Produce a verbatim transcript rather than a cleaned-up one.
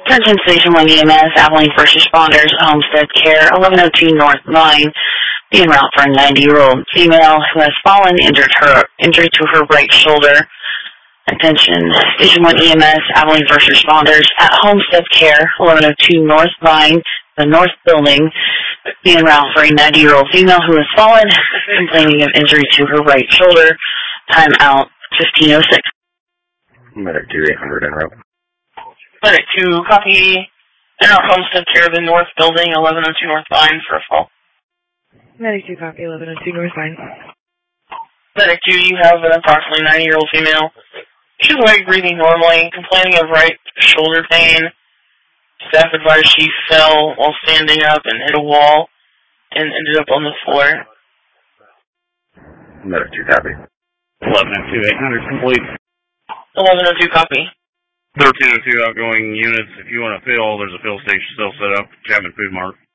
Attention Station one E M S, Abilene First Responders, Homestead Care, eleven oh two North Vine, being route for a ninety-year-old female who has fallen, injured her, injury to her right shoulder. Attention Station one E M S, Abilene First Responders, at Homestead Care, eleven oh two North Vine, the North Building, being route for a ninety-year-old female who has fallen, complaining of injury to her right shoulder. Time out, fifteen oh six. Medic two eight hundred en route. Medic two, copy. In our Homestead Care, the North Building, eleven oh two North Vine for a fall. Medic two, copy, eleven oh two North Vine. Medic two, you have an approximately ninety-year-old female. She's awake, breathing normally, complaining of right shoulder pain. Staff advised she fell while standing up and hit a wall and ended up on the floor. Medic two, copy. eleven oh two eight hundred complete. eleven oh two, copy. thirteen oh two outgoing units. If you want to fill, there's a fill station still set up. Chapman Food Mart.